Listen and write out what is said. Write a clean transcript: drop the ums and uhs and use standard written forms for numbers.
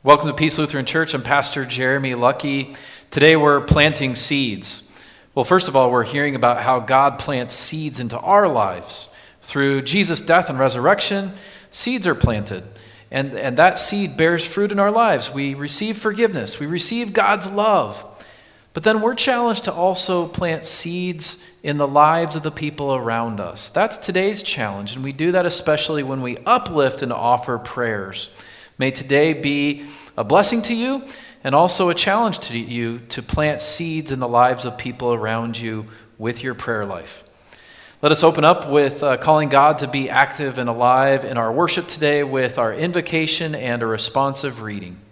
Welcome to Peace Lutheran Church. I'm Pastor Jeremy Lucky. Today we're planting seeds. Well, first of all, we're hearing about how God plants seeds into our lives. Through Jesus' death and resurrection, seeds are planted. And that seed bears fruit in our lives. We receive forgiveness. We receive God's love. But then we're challenged to also plant seeds in the lives of the people around us. That's today's challenge, and we do that especially when we uplift and offer prayers. May today be a blessing to you and also a challenge to you to plant seeds in the lives of people around you with your prayer life. Let us open up with calling God to be active and alive in our worship today with our invocation and a responsive reading.